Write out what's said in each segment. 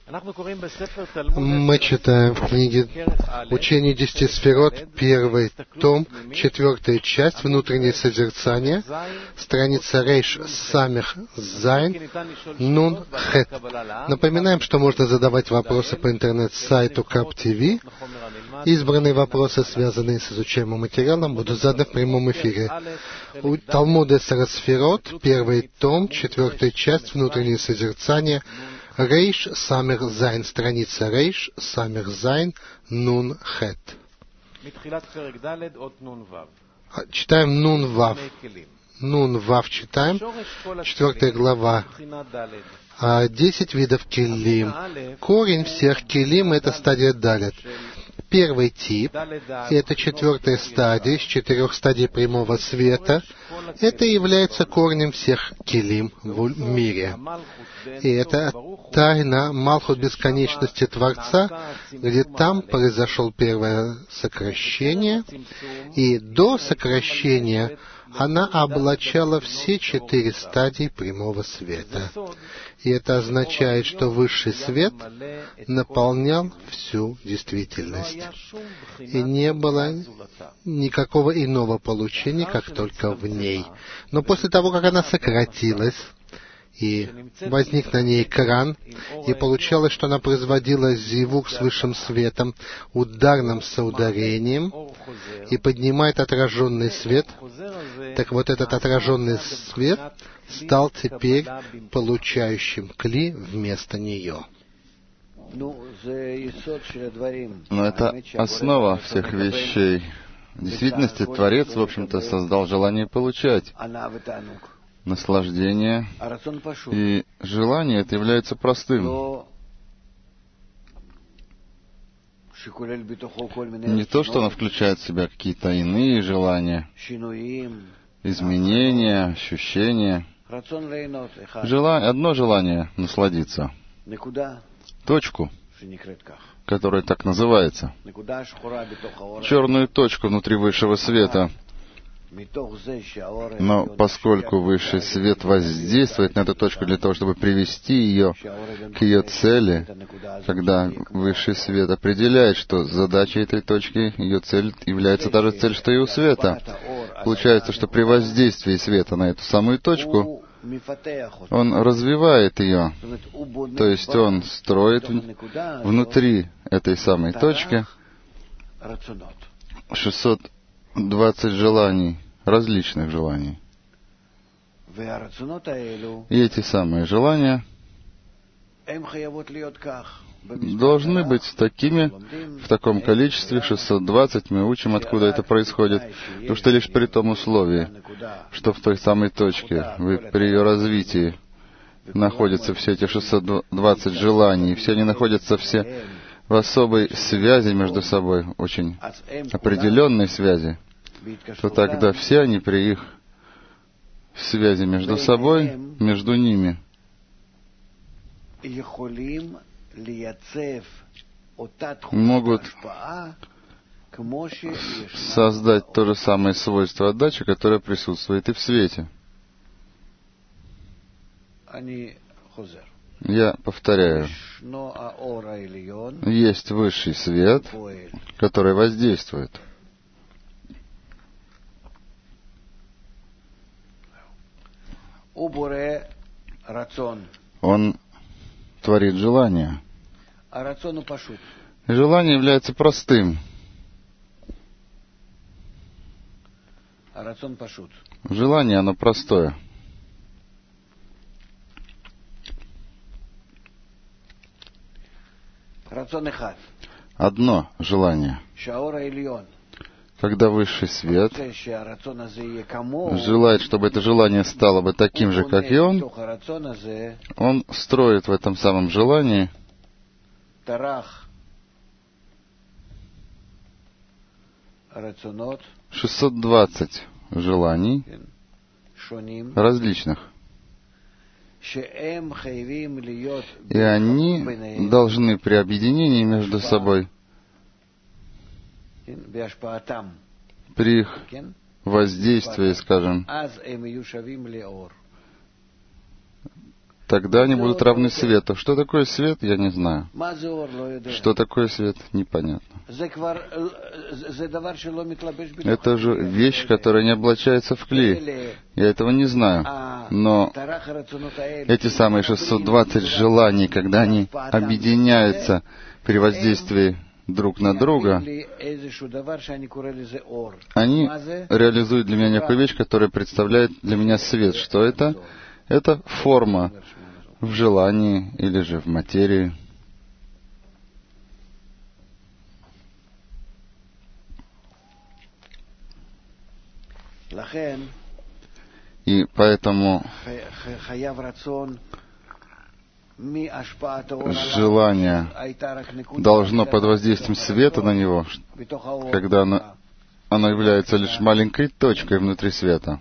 Мы читаем в книге «Учение 10 сферот», первый том, 4 часть, внутреннее созерцание, страница Рейш Самих Зайн, Нун Хет. Напоминаем, что можно задавать вопросы по интернет-сайту КАП-ТВ. Избранные вопросы, связанные с изучаемым материалом, будут заданы в прямом эфире. Талмуд Эсер Сферот, первый том, 4 часть, внутреннее созерцание, Рейш Самих Зайн, страница Рейш Самих Зайн, Нун Хет. Читаем Нун Вав. Нун Вав читаем, 4 глава. 10 видов келим. Корень всех келим — это стадия далет. Первый тип, и это 4 стадия из 4 стадий прямого света, это является корнем всех келим в мире. И это тайна Малхут бесконечности Творца, где там произошло первое сокращение, и до сокращения она облачала все 4 стадии прямого света. И это означает, что высший свет наполнял всю действительность. И не было никакого иного получения, как только в ней. Но после того, как она сократилась, и возник на ней экран, и получалось, что она производила зивук с высшим светом, ударным соударением, и поднимает отраженный свет. Так вот, этот отраженный свет стал теперь получающим кли вместо нее. Но это основа всех вещей. В действительности Творец, в общем-то, создал желание получать. Наслаждение и желание это является простым. Не то, что оно включает в себя какие-то иные желания, изменения, ощущения. Одно желание — насладиться. Точку, которая так называется. Черную точку внутри высшего света. Но поскольку высший свет воздействует на эту точку для того, чтобы привести ее к ее цели, когда высший свет определяет, что задачей этой точки, ее цель является та же цель, что и у света. Получается, что при воздействии света на эту самую точку, он развивает ее, то есть он строит внутри этой самой точки 620 желаний, различных желаний. И эти самые желания должны быть такими, в таком количестве, 620, мы учим, откуда это происходит, потому что лишь при том условии, что в той самой точке, при ее развитии, находятся все эти 620 желаний, и все они находятся все в особой связи между собой, очень определенной связи, то тогда все они при их связи между собой, между ними, могут создать то же самое свойство отдачи, которое присутствует и в свете. Я повторяю, есть высший свет, который воздействует. Он творит желание. Желание является простым. Желание, оно простое. Одно желание. Когда высший свет желает, чтобы это желание стало бы таким же, как и он строит в этом самом желании 620 желаний различных. И они должны при объединении между собой, при их воздействии, скажем, тогда они будут равны свету. Что такое свет, я не знаю. Что такое свет, непонятно. Это же вещь, которая не облачается в клей. Я этого не знаю. Но эти самые 620 желаний, когда они объединяются при воздействии друг на друга, они реализуют для меня некую вещь, которая представляет для меня свет. Что это? Это форма в желании или же в материи. И поэтому желание должно под воздействием света на него, когда оно является лишь маленькой точкой внутри света,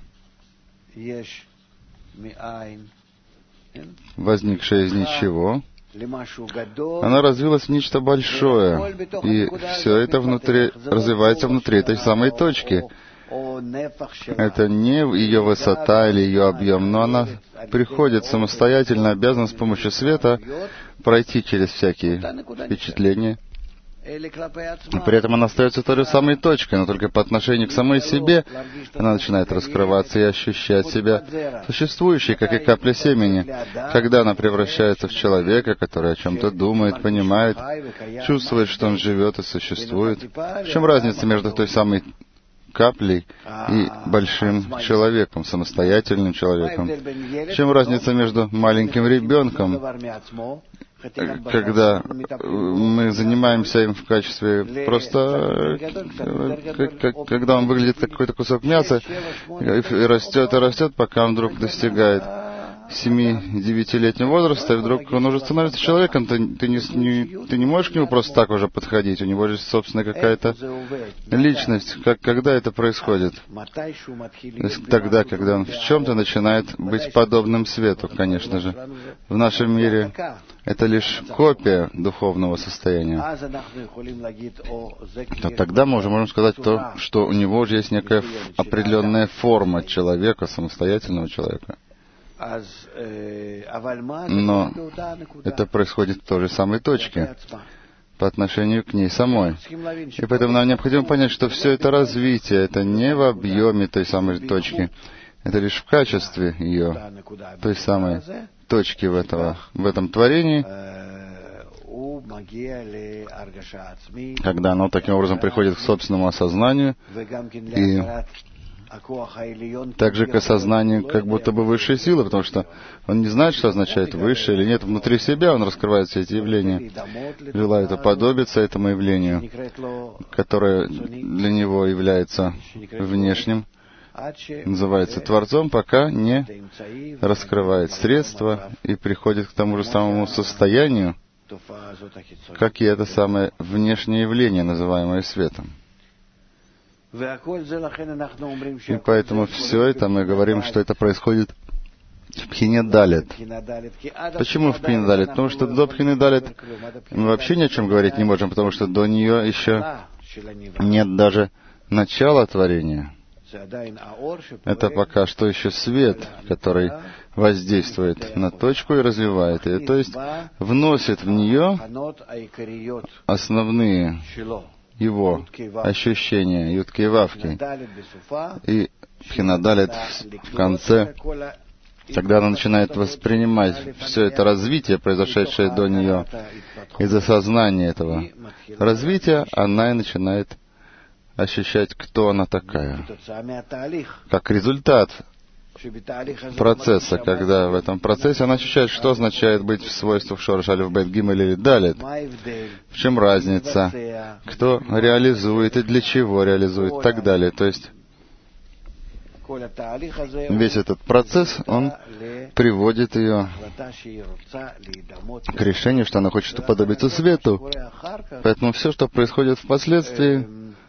возникшее из ничего, она развилась в нечто большое, и все это развивается внутри этой самой точки. Это не ее высота или ее объем, но она приходит самостоятельно, обязана с помощью света пройти через всякие впечатления. И при этом она остается той же самой точкой, но только по отношению к самой себе она начинает раскрываться и ощущать себя существующей, как и капля семени. Когда она превращается в человека, который о чем-то думает, понимает, чувствует, что он живет и существует. В чем разница между той самой каплей и большим человеком, самостоятельным человеком? В чем разница между маленьким ребенком, когда мы занимаемся им в качестве просто, когда он выглядит как какой-то кусок мяса, и растет, пока он вдруг достигает 7-9-летнего возраста, и вдруг он уже становится человеком, ты не можешь к нему просто так уже подходить, у него же собственная какая-то личность. Когда это происходит? Тогда, когда он в чем-то начинает быть подобным свету, конечно же. В нашем мире это лишь копия духовного состояния. Но тогда мы уже можем сказать то, что у него уже есть некая определенная форма человека, самостоятельного человека. Но это происходит в той же самой точке, по отношению к ней самой. И поэтому нам необходимо понять, что все это развитие, это не в объеме той самой точки, это лишь в качестве ее, той самой точки в этом творении, когда оно таким образом приходит к собственному осознанию и также к осознанию как будто бы высшей силы, потому что он не знает, что означает высшее или нет. Внутри себя он раскрывает все эти явления, желает уподобиться этому явлению, которое для него является внешним, называется Творцом, пока не раскрывает средства и приходит к тому же самому состоянию, как и это самое внешнее явление, называемое светом. И поэтому все это мы говорим, что это происходит в Пхине Далет. Почему в Пхине Далет? Потому что до Пхины Далет мы вообще ни о чем говорить не можем, потому что до нее еще нет даже начала творения. Это пока что еще свет, который воздействует на точку и развивает ее, то есть вносит в нее основные его ощущения, ютки и вавки. И Пхина Далет в конце, когда она начинает воспринимать все это развитие, произошедшее до нее, из-за сознания этого развития, она и начинает ощущать, кто она такая. Как результат процесса, когда в этом процессе она ощущает, что означает быть в свойствах Шореш Алеф Бет Гимель или Далет. В чем разница? Кто реализует и для чего реализует и так далее. То есть весь этот процесс, он приводит ее к решению, что она хочет уподобиться свету. Поэтому все, что происходит впоследствии,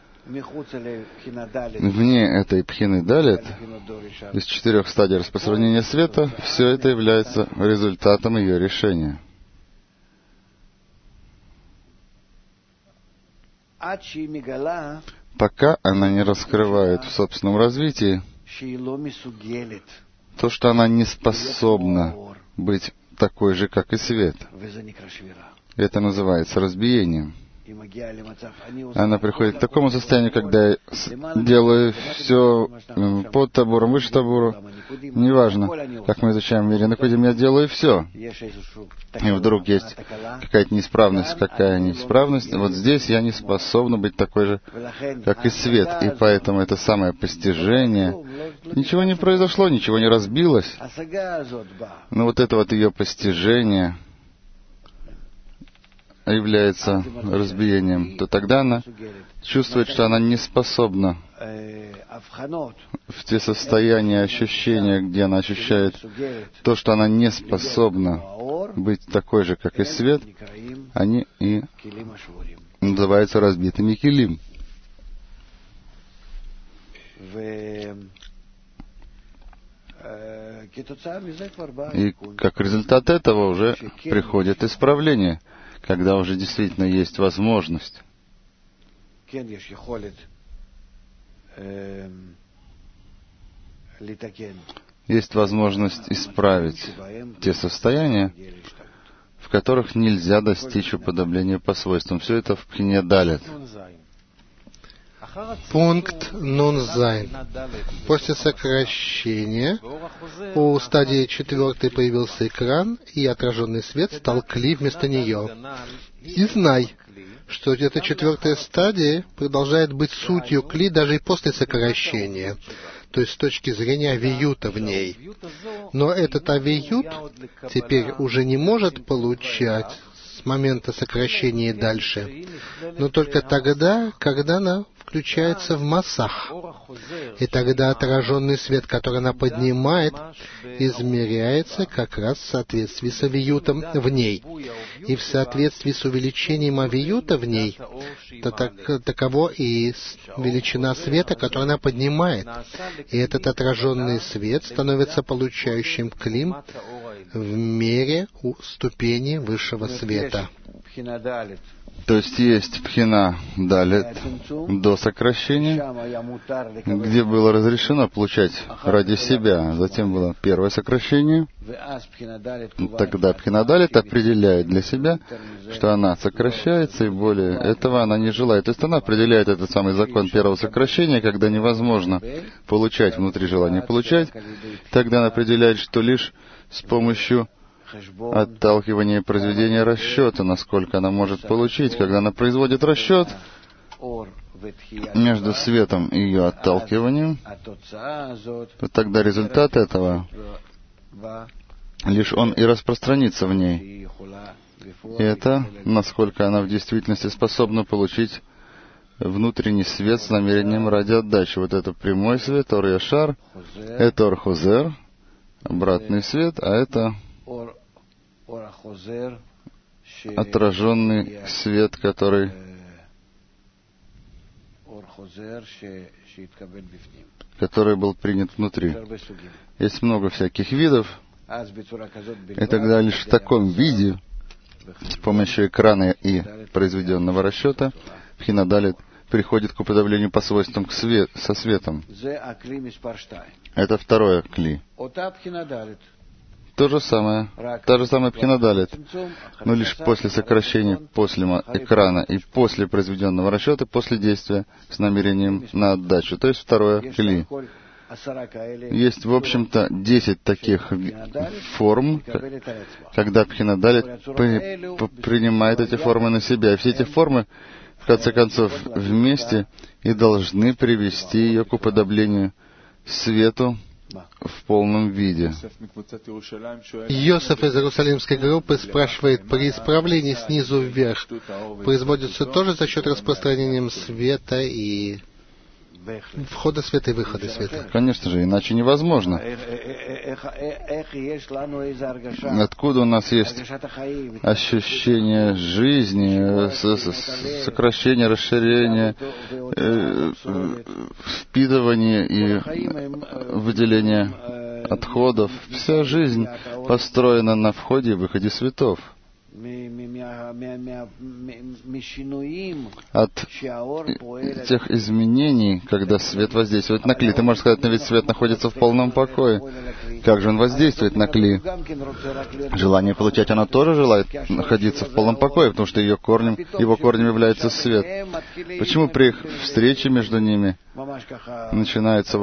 вне этой Пхины Далет, из 4 стадий распространения света, все это является результатом ее решения. Пока она не раскрывает в собственном развитии то, что она не способна быть такой же, как и свет. Это называется разбиением. Она приходит к такому состоянию, когда я делаю все под табуром, выше табура. Неважно, как мы изучаем мире Никудим, я делаю все. И вдруг есть какая-то неисправность. Какая неисправность? Вот здесь я не способна быть такой же, как и свет. И поэтому это самое постижение. Ничего не произошло, ничего не разбилось. Но вот это вот ее постижение является разбиением, то тогда она чувствует, что она не способна в те состояния, ощущения, где она ощущает то, что она не способна быть такой же, как и свет, они и называются разбитыми килим. И как результат этого уже приходит исправление, когда уже действительно есть возможность исправить те состояния, в которых нельзя достичь уподобления по свойствам. Все это в Пхине Далет. Пункт Нун Зайн. После сокращения у стадии 4 появился экран, и отраженный свет стал кли вместо нее. И знай, что эта 4 стадия продолжает быть сутью кли даже и после сокращения, то есть с точки зрения авиюта в ней. Но этот авиют теперь уже не может получать с момента сокращения и дальше, но только тогда, когда она включается в массах. И тогда отраженный свет, который она поднимает, измеряется как раз в соответствии с авиютом в ней. И в соответствии с увеличением авиюта в ней, таково и величина света, которую она поднимает. И этот отраженный свет становится получающим клим в мере ступени высшего света. То есть Пхина Далет до сокращения, где было разрешено получать ради себя. Затем было первое сокращение. Тогда Пхина Далет определяет для себя, что она сокращается, и более этого она не желает. То есть она определяет этот самый закон первого сокращения, когда невозможно получать внутри желания получать. Тогда она определяет, что лишь с помощью отталкивание произведения расчета, насколько она может получить. Когда она производит расчет между светом и ее отталкиванием, то тогда результат этого лишь он и распространится в ней. И это, насколько она в действительности способна получить внутренний свет с намерением ради отдачи. Вот это прямой свет, Ор Яшар, это Ор Хозер, обратный свет, а это отраженный свет, который был принят внутри. Есть много всяких видов, и тогда лишь в таком виде, с помощью экрана и произведенного расчета, Пхина Далет приходит к уподоблению по свойствам со светом. Это второе кли. То же самое, та же самая Пхина Далет, но лишь после сокращения, после экрана и после произведенного расчета, после действия с намерением на отдачу, то есть второе кли. Есть, в общем-то, 10 таких форм, когда Пхина Далет принимает эти формы на себя. И все эти формы, в конце концов, вместе и должны привести ее к уподоблению свету в полном виде. Йосеф из Иерусалимской группы спрашивает, при исправлении снизу вверх производится тоже за счет распространения света и входа света и выхода света? Конечно же, иначе невозможно. Откуда у нас есть ощущение жизни, сокращение, расширение, впитывание и выделение отходов? Вся жизнь построена на входе и выходе светов. от тех изменений, когда свет воздействует на кли. Ты можешь сказать, но ведь свет находится в полном покое. Как же он воздействует на кли? Желание получать, оно тоже желает находиться в полном покое, потому что его корнем является свет. Почему при их встрече между ними начинаются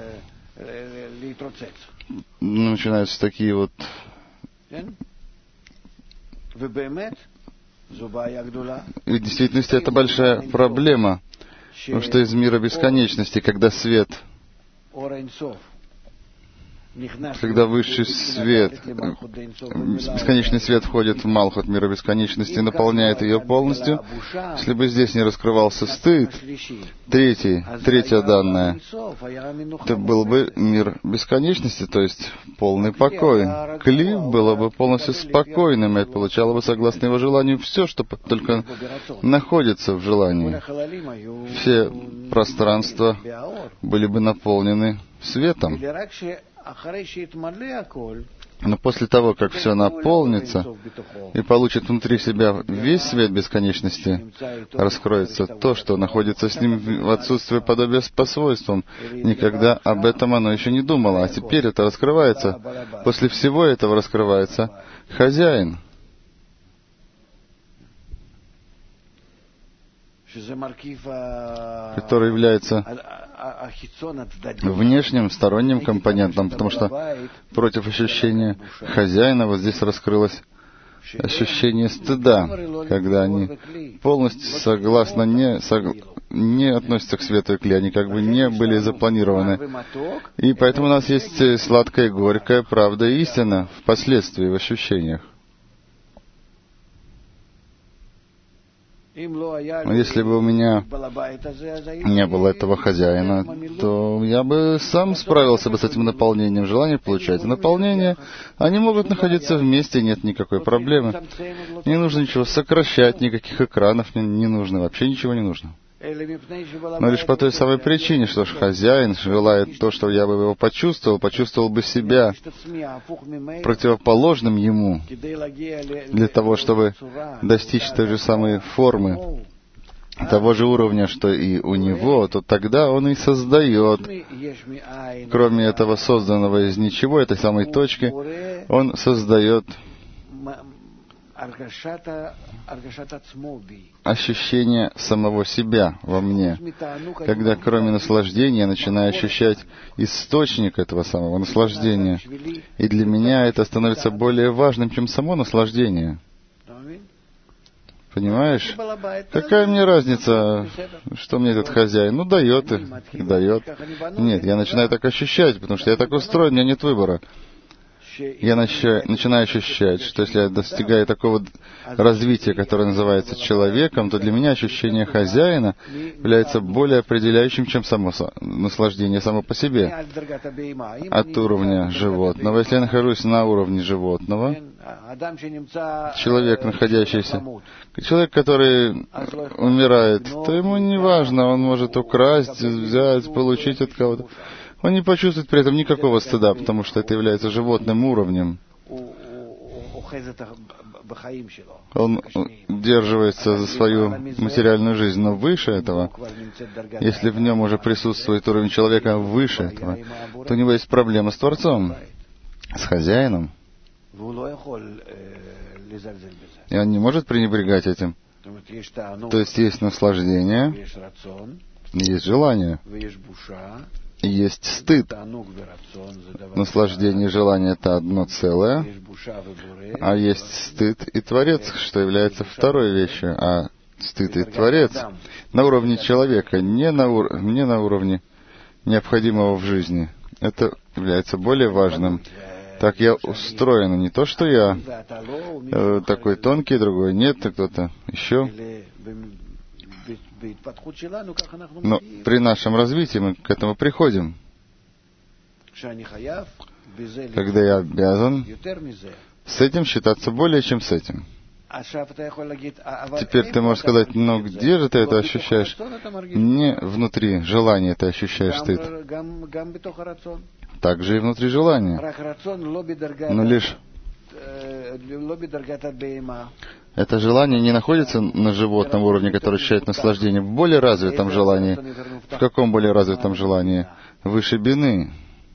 такие вот... И в действительности это большая проблема, потому что из мира бесконечности, когда свет, когда высший свет, бесконечный свет входит в Малхут мира бесконечности и наполняет ее полностью, если бы здесь не раскрывался стыд, третья данная, это был бы мир бесконечности, то есть полный покой. Кли было бы полностью спокойным и получало бы, согласно его желанию, все, что только находится в желании. Все пространства были бы наполнены светом. Но после того, как все наполнится и получит внутри себя весь свет бесконечности, раскроется то, что находится с ним в отсутствии подобия по свойствам. Никогда об этом оно еще не думало, а теперь это раскрывается. После всего этого раскрывается хозяин, который является внешним, сторонним компонентом, потому что против ощущения хозяина вот здесь раскрылось ощущение стыда, когда они полностью не относятся к свету и кли, они как бы не были запланированы. И поэтому у нас есть сладкая и горькая правда и истина впоследствии в ощущениях. Если бы у меня не было этого хозяина, то я бы сам справился бы с этим наполнением. Желание получать наполнение, они могут находиться вместе, нет никакой проблемы. Не нужно ничего сокращать, никаких экранов не нужно, вообще ничего не нужно. Но лишь по той самой причине, что хозяин желает то, что я бы его почувствовал бы себя противоположным ему, для того, чтобы достичь той же самой формы, того же уровня, что и у него, то тогда он и создает, кроме этого созданного из ничего, этой самой точки, он создает ощущение самого себя во мне, когда кроме наслаждения я начинаю ощущать источник этого самого наслаждения. И для меня это становится более важным, чем само наслаждение. Понимаешь? Какая мне разница, что мне этот хозяин? Ну, дает и дает. Нет, я начинаю так ощущать, потому что я так устроен, у меня нет выбора. Я начинаю ощущать, что если я достигаю такого развития, которое называется человеком, то для меня ощущение хозяина является более определяющим, чем само наслаждение само по себе. От уровня животного. Если я нахожусь на уровне животного, человек, который умирает, то ему не важно, он может украсть, взять, получить от кого-то. Он не почувствует при этом никакого стыда, потому что это является животным уровнем. Он удерживается за свою материальную жизнь, но выше этого, если в нем уже присутствует уровень человека выше этого, то у него есть проблема с Творцом, с хозяином. И он не может пренебрегать этим. То есть наслаждение, есть желание. Есть стыд. Наслаждение и желание — это одно целое, а есть стыд и Творец, что является второй вещью. А стыд и Творец на уровне человека, не на уровне необходимого в жизни. Это является более важным. Так я устроен, не то, что я такой тонкий, другой нет, и кто-то еще. Но при нашем развитии мы к этому приходим. Когда я обязан с этим считаться более, чем с этим. Теперь ты можешь сказать, но где же ты это ощущаешь? Не внутри желания ты ощущаешь стыд. Также и внутри желания. Но лишь Это желание не находится на животном уровне, который ощущает наслаждение. В более развитом желании. В каком более развитом желании? Выше бины.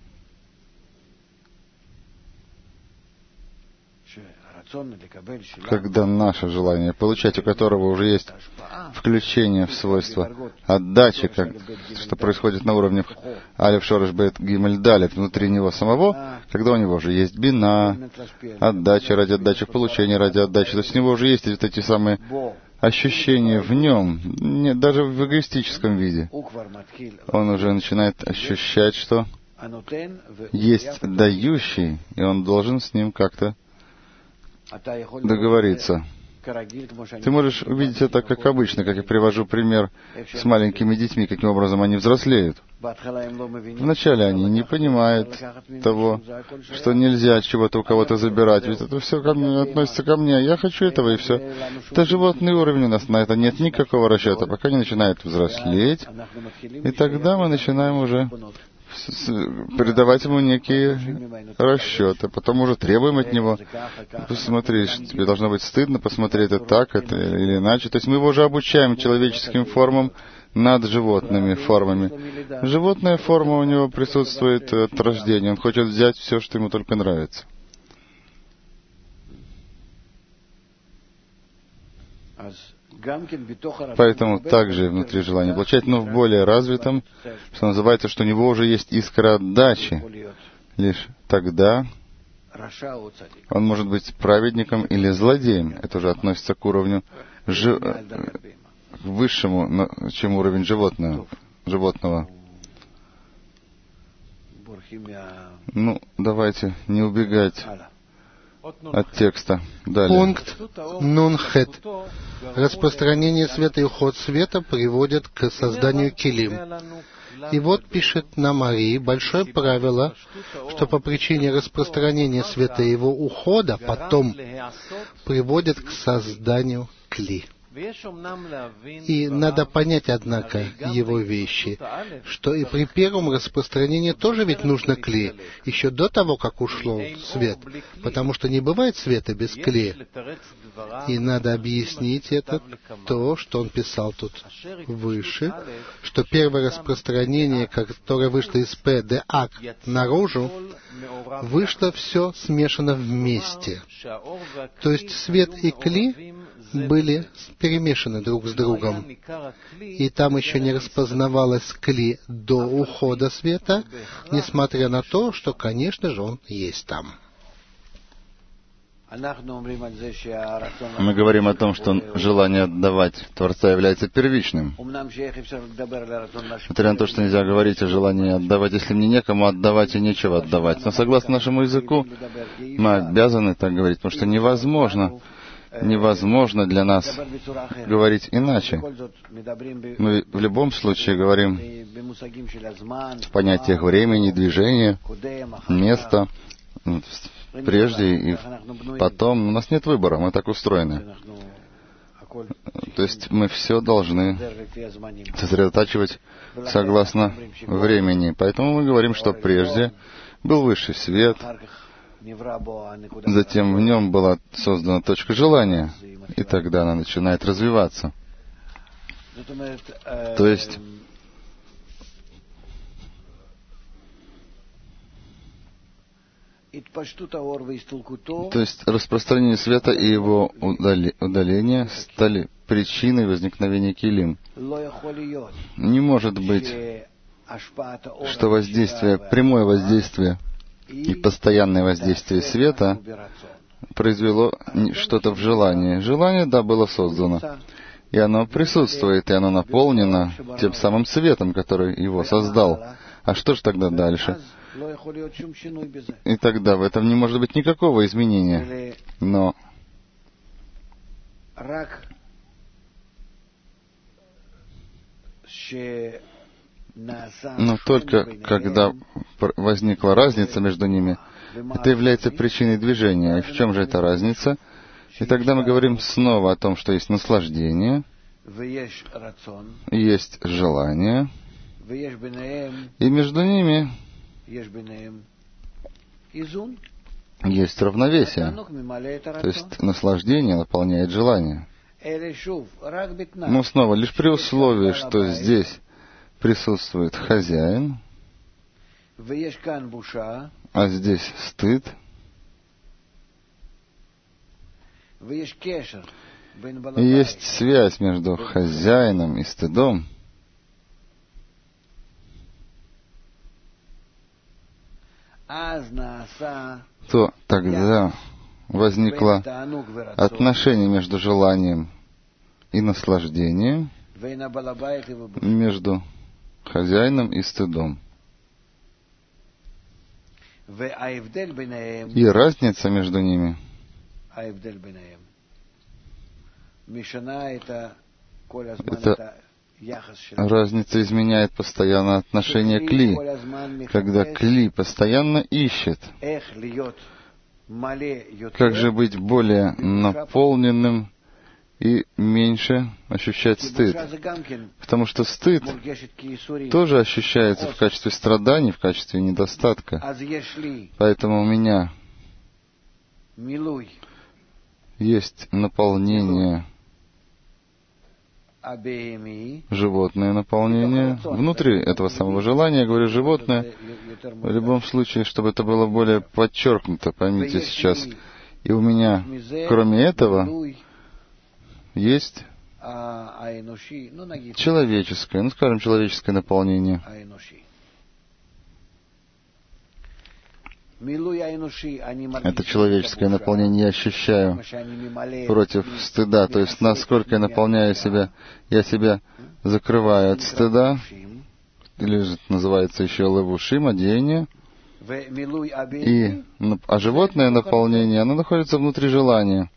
Когда наше желание, получать у которого уже есть включение в свойства отдачи, что происходит на уровне Алеф Шореш Бет Гимель Далет, внутри него самого, когда у него уже есть бина, отдача ради отдачи, получение ради отдачи, то есть у него уже есть вот эти самые ощущения в нем, даже в эгоистическом виде. Он уже начинает ощущать, что есть дающий, и он должен с ним как-то договориться. Ты можешь увидеть это как обычно, как я привожу пример с маленькими детьми, каким образом они взрослеют. Вначале они не понимают того, что нельзя чего-то у кого-то забирать, ведь это все относится ко мне, я хочу этого и все. Это животный уровень, у нас на это нет никакого расчета, пока они начинают взрослеть, и тогда мы начинаем уже передавать ему некие расчеты. Потом уже требуем от него: посмотри, тебе должно быть стыдно посмотреть это так, это или иначе. То есть мы его уже обучаем человеческим формам над животными формами. Животная форма у него присутствует от рождения. Он хочет взять все, что ему только нравится. Поэтому также внутри желания получать, но в более развитом, что называется, что у него уже есть искра отдачи. Лишь тогда он может быть праведником или злодеем. Это уже относится к уровню высшему, чем уровень животного. Ну, давайте не убегать от текста. Далее. Пункт Нун-Хет. Распространение света и уход света приводят к созданию килим. И вот пишет нам Ари большое правило, что по причине распространения света и его ухода потом приводят к созданию кли. И надо понять, однако, его вещи, что и при первом распространении тоже ведь нужно кли, еще до того, как ушел свет, потому что не бывает света без кли. И надо объяснить это, то, что он писал тут выше, что первое распространение, которое вышло из П, Д, Ак наружу, вышло все смешано вместе. То есть свет и кли были перемешаны друг с другом. И там еще не распознавалось кли до ухода света, несмотря на то, что, конечно же, он есть там. Мы говорим о том, что желание отдавать Творца является первичным. Несмотря на то, что нельзя говорить о желании отдавать, если мне некому отдавать и нечего отдавать. Но согласно нашему языку, мы обязаны так говорить, потому что невозможно для нас говорить иначе. Мы в любом случае говорим в понятиях времени, движения, места, прежде и потом. У нас нет выбора, мы так устроены. То есть мы все должны сосредотачивать согласно времени. Поэтому мы говорим, что прежде был высший свет, затем в нем была создана точка желания, и тогда она начинает развиваться. То есть распространение света и его удаление стали причиной возникновения килим. Не может быть, что прямое воздействие и постоянное воздействие света произвело что-то в желании. Желание, да, было создано. И оно присутствует, и оно наполнено тем самым светом, который его создал. А что же тогда дальше? И тогда в этом не может быть никакого изменения. Но только когда возникла разница между ними, это является причиной движения. И в чем же эта разница? И тогда мы говорим снова о том, что есть наслаждение, есть желание, и между ними есть равновесие. То есть наслаждение наполняет желание. Но снова, лишь при условии, что здесь присутствует хозяин, а здесь стыд, и есть связь между хозяином и стыдом, то тогда возникло отношение между желанием и наслаждением, между хозяином и стыдом. И разница между ними, эта разница изменяет постоянно отношение кли, когда кли постоянно ищет, как же быть более наполненным и меньше ощущать стыд. Потому что стыд тоже ощущается в качестве страданий, в качестве недостатка. Поэтому у меня есть наполнение, животное наполнение. Внутри этого самого желания, я говорю животное, в любом случае, чтобы это было более подчеркнуто, поймите сейчас. И у меня, кроме этого, есть человеческое, скажем, человеческое наполнение. Это человеческое наполнение я ощущаю против стыда. То есть, насколько я наполняю себя, я себя закрываю от стыда, или же называется еще левушим, одеяние. А животное наполнение, оно находится внутри желания.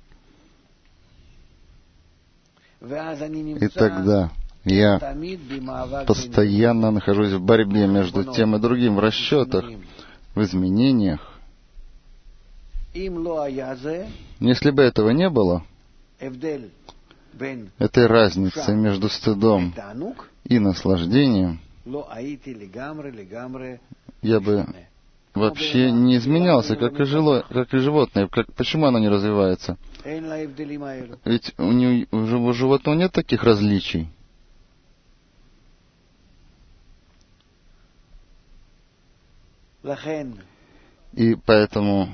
И тогда я постоянно нахожусь в борьбе между тем и другим, в расчетах, в изменениях. Если бы этого не было, этой разницы между стыдом и наслаждением, я бы вообще не изменялся, как и животное. Почему оно не развивается? Ведь у животного нет таких различий. И поэтому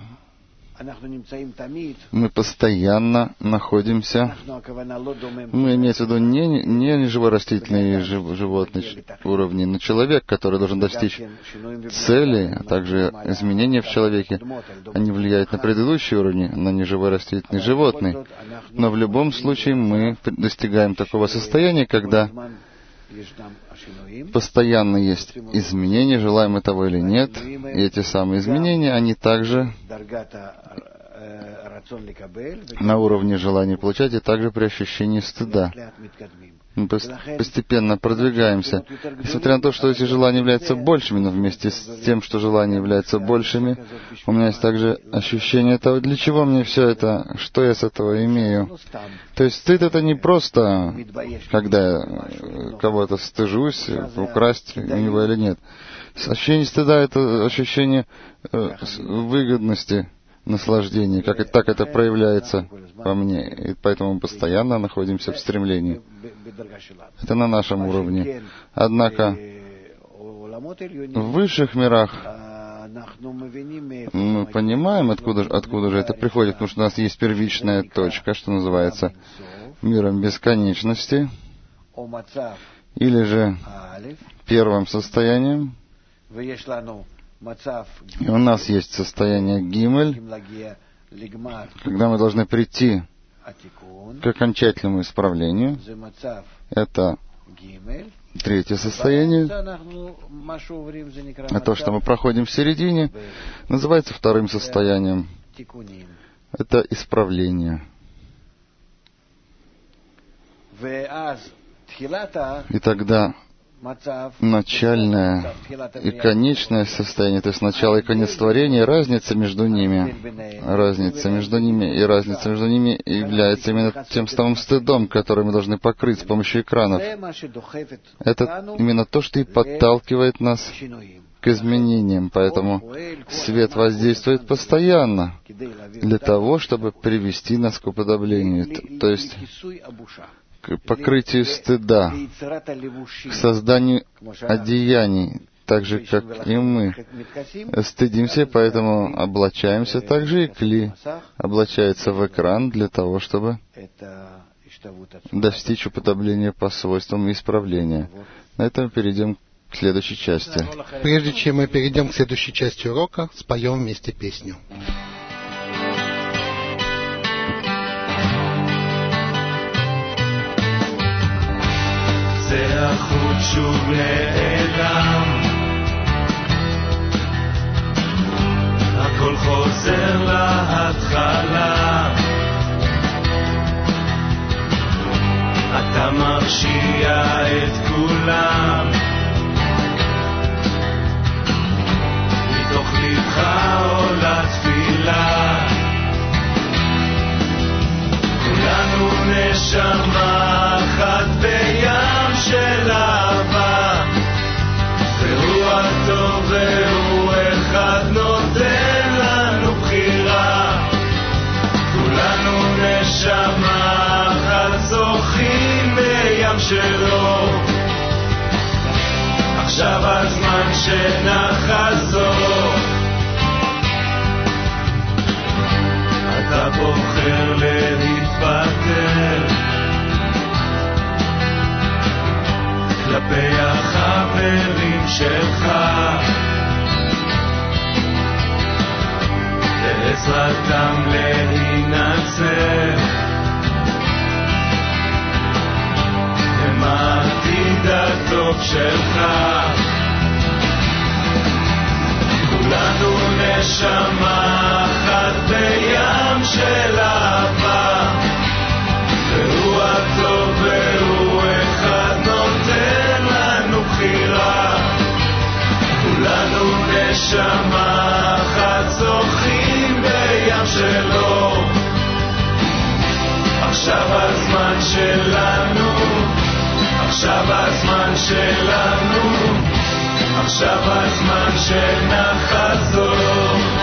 мы постоянно находимся, мы имеется в виду не живорастительные животные уровни, но человек, который должен достичь цели, а также изменения в человеке, они влияют на предыдущие уровни, на неживорастительные животные. Но в любом случае мы достигаем такого состояния, когда постоянно есть изменения, желаем мы того или нет, и эти самые изменения, они также на уровне желания получать, и также при ощущении стыда. Мы постепенно продвигаемся. Несмотря на то, что эти желания являются большими, но вместе с тем, что желания являются большими, у меня есть также ощущение того, для чего мне все это, что я с этого имею. То есть стыд — это не просто, когда я кого-то стыжусь, украсть у него или нет. Ощущение стыда — это ощущение выгодности, наслаждения, так это проявляется во мне. И поэтому мы постоянно находимся в стремлении. Это на нашем уровне. Однако в высших мирах мы понимаем, откуда же это приходит, потому что у нас есть первичная точка, что называется миром бесконечности, или же первым состоянием. И у нас есть состояние гимель, когда мы должны прийти к окончательному исправлению. Это третье состояние. А то, что мы проходим в середине, называется вторым состоянием. Это исправление. И тогда начальное и конечное состояние, то есть начало и конец творения, разница между ними является именно тем самым стыдом, который мы должны покрыть с помощью экранов. Это именно то, что и подталкивает нас к изменениям, поэтому свет воздействует постоянно для того, чтобы привести нас к уподоблению, то есть к покрытию стыда, к созданию одеяний, так же, как и мы стыдимся, поэтому облачаемся, так же и Кли облачается в экран для того, чтобы достичь уподобления по свойствам и исправления. На этом перейдем к следующей части. Прежде чем мы перейдем к следующей части урока, споем вместе песню. זה החוט שוב נעלם, הכל חוזר להתחלה, אתה מרשיע את כולם, מתוך לבך עולה תפילה, כולנו נשמה אחת בים של אהבה, והוא הטוב והוא אחד נותן לנו בחירה, כולנו נשמה אחת זוכים בים שלו, עכשיו הזמן שנחזור, אתה בוחר להתפטר כלפי החברים שלך, בעזרתם להינצל, הם העתיד הטוב שלך, כולנו נשמה אחת בים של אהבה, והוא הטוב והוא אחד נותן לנו בחירה, כולנו נשמה אחת זוכים בים שלו, עכשיו הזמן שלנו, עכשיו הזמן שלנו, עכשיו הזמן שנחזור,